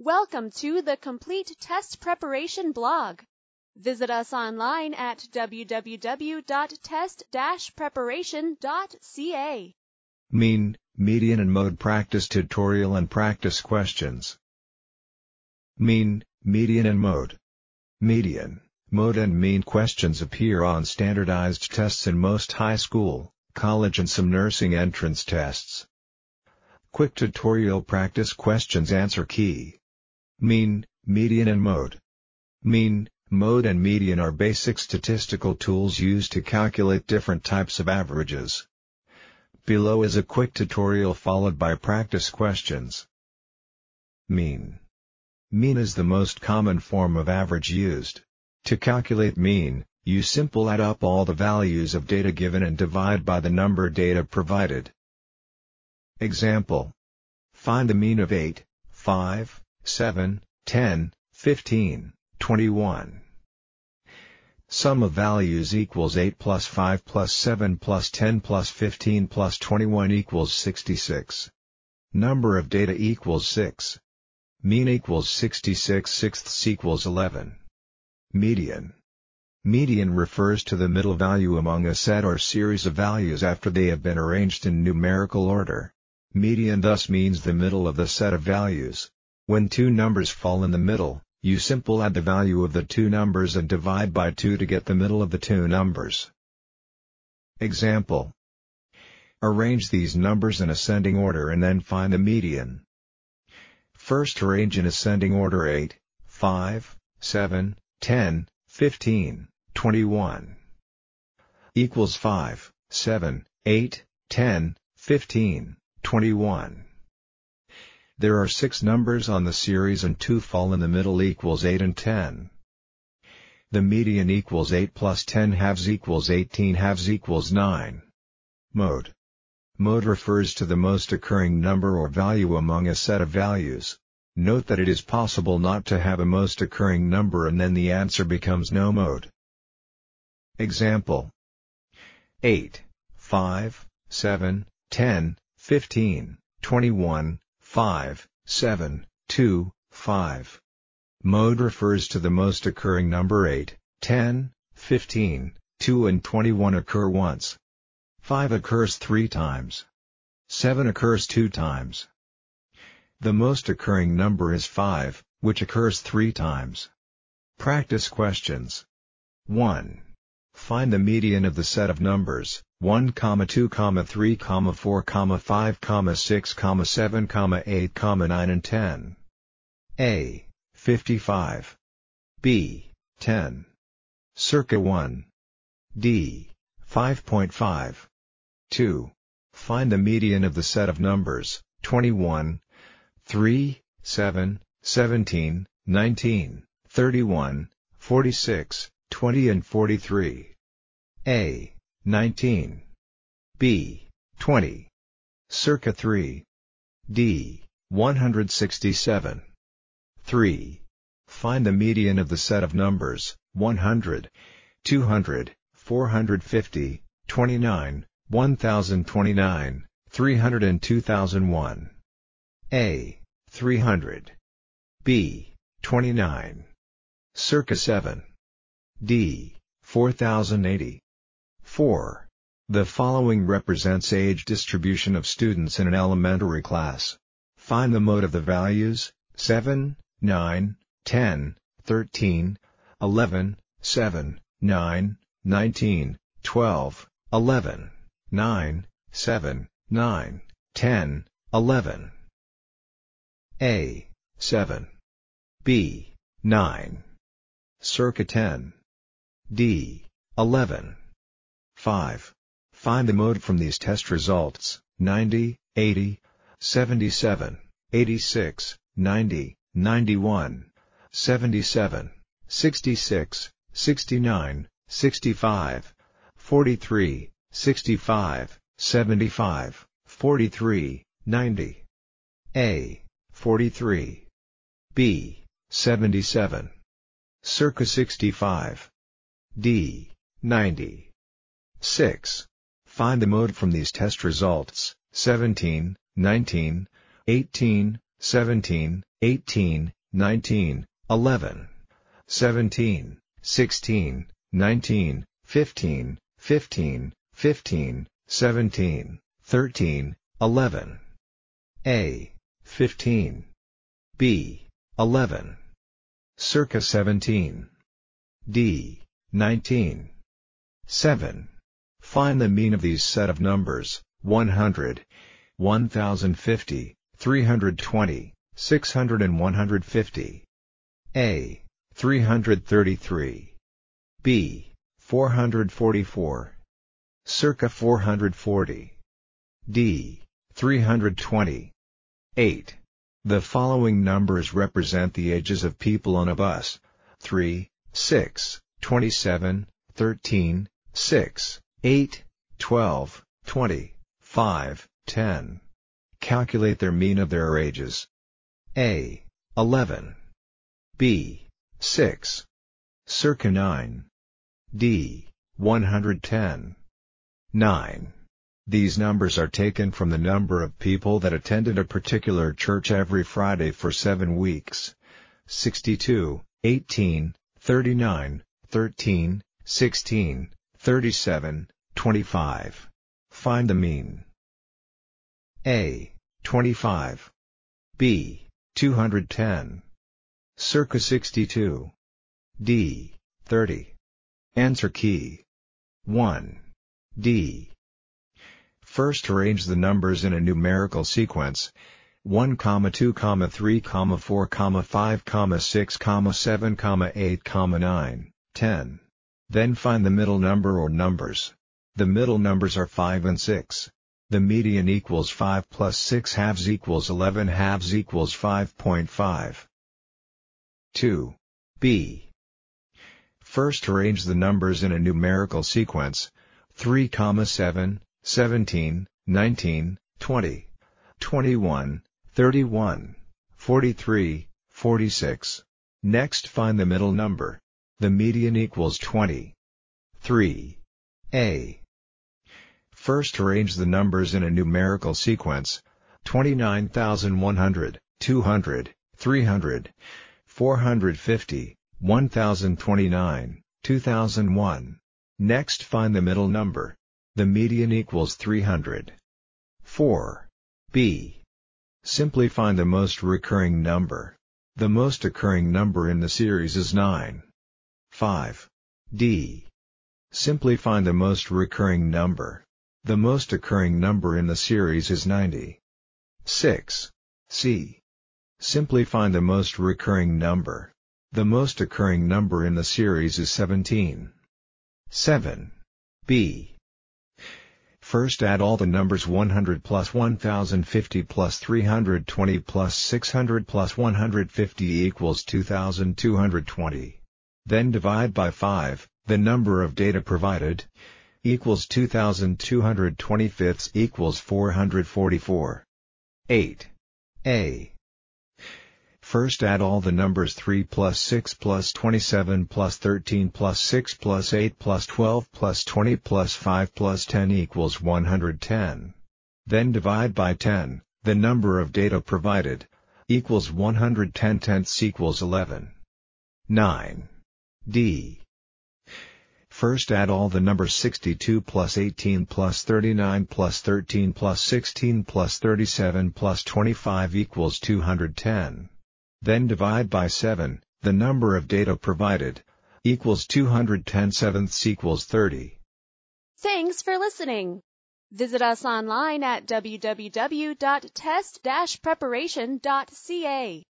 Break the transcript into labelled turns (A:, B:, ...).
A: Welcome to the Complete Test Preparation blog. Visit us online at www.test-preparation.ca.
B: Mean, median and mode practice tutorial and practice questions. Mean, median and mode. Median, mode and mean questions appear on standardized tests in most high school, college and some nursing entrance tests. Quick tutorial practice questions answer key. Mean, median and mode. Mean, mode and median are basic statistical tools used to calculate different types of averages. Below is a quick tutorial followed by practice questions. Mean. Mean is the most common form of average used. To calculate mean, you simply add up all the values of data given and divide by the number data provided. Example. Find the mean of 8, 5, 7, 10, 15, 21. Sum of values equals 8 plus 5 plus 7 plus 10 plus 15 plus 21 equals 66. Number of data equals 6. Mean equals 66 sixths equals 11. Median. Median refers to the middle value among a set or series of values after they have been arranged in numerical order. Median thus means the middle of the set of values. When two numbers fall in the middle, you simply add the value of the two numbers and divide by 2 to get the middle of the two numbers. Example. Arrange these numbers in ascending order and then find the median. First arrange in ascending order 8, 5, 7, 10, 15, 21. Equals 5, 7, 8, 10, 15, 21. There are 6 numbers on the series and 2 fall in the middle equals 8 and 10. The median equals 8 plus 10 halves equals 18 halves equals 9. Mode. Mode refers to the most occurring number or value among a set of values. Note that it is possible not to have a most occurring number and then the answer becomes no mode. Example. 8, 5, 7, 10, 15, 21, 5, 7, 2, 5. Mode refers to the most occurring number 8, 10, 15, 2 and 21 occur once. 5 occurs 3 times. 7 occurs 2 times. The most occurring number is 5, which occurs 3 times. Practice questions. 1. Find the median of the set of numbers 1, 2, 3, 4, 5, 6, 7, 8, 9 and 10. A. 55. B. 10. Circa 1. D. 5.5. 2. Find the median of the set of numbers 21, 3, 7, 17, 19, 31, 46, 20 and 43. A. 19. B. 20. Circa 3. D. 167. 3. Find the median of the set of numbers 100, 200, 450, 29, 1029, 300 and 2001. A. 300. B. 29. Circa 7. D. 4080. 4. The following represents age distribution of students in an elementary class. Find the mode of the values 7, 9, 10, 13, 11, 7, 9, 19, 12, 11, 9, 7, 9, 10, 11. A. 7. B. 9. Circa 10. D. 11. 5. Find the mode from these test results 90, 80, 77, 86, 90, 91, 77, 66, 69, 65, 43, 65, 75, 43, 90. A. 43. B. 77. Circa 65. D. 90. 6. Find the mode from these test results 17, 19, 18, 17, 18, 19, 11, 17, 16, 19, 15, 15, 15, 17, 13, 11. A. 15. B. 11. Circa 17. D. 19. 7. Find the mean of these set of numbers: 100, 1050, 320, 600 and 150. A. 333. B. 444. Circa 440. D. 320. 8. The following numbers represent the ages of people on a bus: 3, 6, 27, 13, 6, 8, 12, 20, 5, 10. Calculate their mean of their ages. A. 11. B. 6. Circa 9. D. 110. 9. These numbers are taken from the number of people that attended a particular church every Friday for 7 weeks. 62, 18, 39, 13, 16, 37, 25. Find the mean. A. 25. B. 210. Circa 62. D. 30. Answer key. 1. D. First, arrange the numbers in a numerical sequence: 1, 2, 3, 4, 5, 6, 7, 8, 9, 10. Then find the middle number or numbers. The middle numbers are 5 and 6. The median equals 5 plus 6 halves equals 11 halves equals 5.5. 2. B. First, arrange the numbers in a numerical sequence: 3, 7, 17, 19, 20, 21, 31, 43, 46. Next, find the middle number. The median equals 20. 3. A. First, arrange the numbers in a numerical sequence: 29,100, 200, 300, 450, 1029, 2001. Next, find the middle number. The median equals 300. 4. B. Simply find the most recurring number. The most occurring number in the series is 9. 5. D. Simply find the most recurring number. The most occurring number in the series is 90. 6. C. Simply find the most recurring number. The most occurring number in the series is 17. 7. B. First, add all the numbers 100 plus 1050 plus 320 plus 600 plus 150 equals 2220. Then divide by 5, the number of data provided, equals 2225 equals 444. 8. A. First, add all the numbers 3 plus 6 plus 27 plus 13 plus 6 plus 8 plus 12 plus 20 plus 5 plus 10 equals 110. Then divide by 10, the number of data provided, equals 110 tenths equals 11. 9. D. First, add all the numbers 62 plus 18 plus 39 plus 13 plus 16 plus 37 plus 25 equals 210. Then divide by 7, the number of data provided, equals 210 sevenths equals 30.
A: Thanks for listening. Visit us online at www.test-preparation.ca.